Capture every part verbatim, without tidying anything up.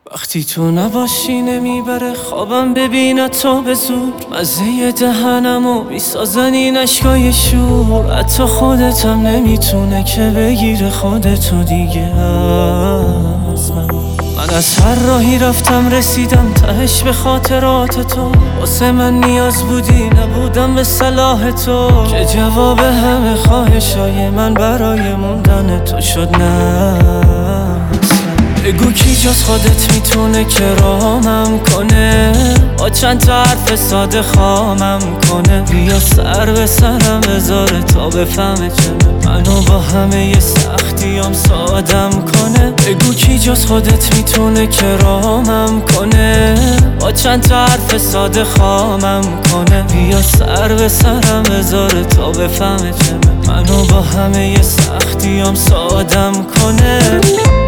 وقتی تو نباشی نمیبره خوابم ببینه تو به زور مزه دهنمو میسازن این اشکای شور. حتی خودتم نمیتونه که بگیره خودتو دیگه از من. من از هر راهی رفتم رسیدم تهش به خاطرات تو. واسه من نیاز بودی نبودم به صلاح تو که جواب همه خواهشای من برای موندن تو شد نه. بگو کی جز خودت میتونه که رامم کنه با چند تا حرف ساده خامم کنه. بیا سر به سرم بذاره تا بفهمه چه منو با همه ی سختیام سادم کنه. بگو کی جز خودت میتونه که رامم کنه با چند تا حرف ساده خامم کنه. بیا سر به سرم بذاره تا بفهمه چه منو با همه ی سختیام سادم کنه.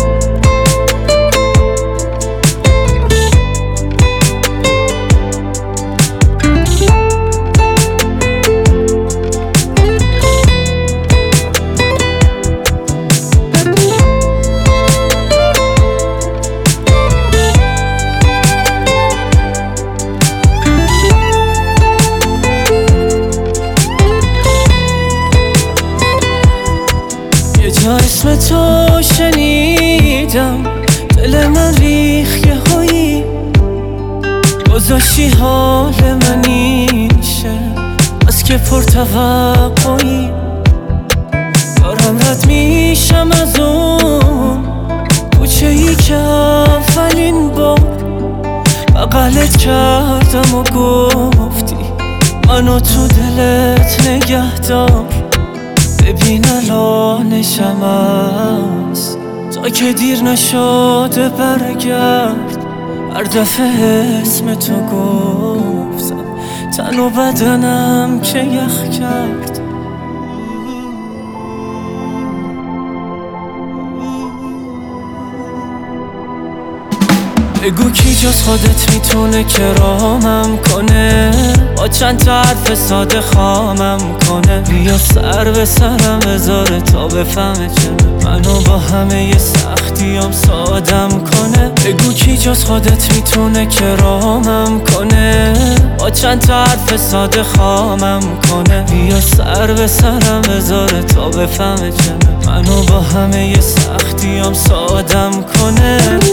جا اسم تو شنیدم دل من ریخ یه هایی گذاشتی حال من اینشه از که پر توقعی دارم رد میشم از اون کوچه ای که اولین بار بغلت کردم و گفتی منو تو دلت نگه دار. ببین الانشم است تا که دیر نشده برگرد. هر دفعه اسم تو گفتم تن و بدنم که یخ کرد. بگو کی جز خودت میتونه که رامم کنه با چند تا حرف ساده خامم کنه. بیا سر به سرم بذاره تا بفهمه چه منو با همه ی سختیام سادم کنه. بگو کی جز خودت میتونه که رامم کنه با چند تا حرف ساده خامم کنه. بیا سر به سرم بذاره تا بفهمه چه منو با همه ی سختیام سادم کنه.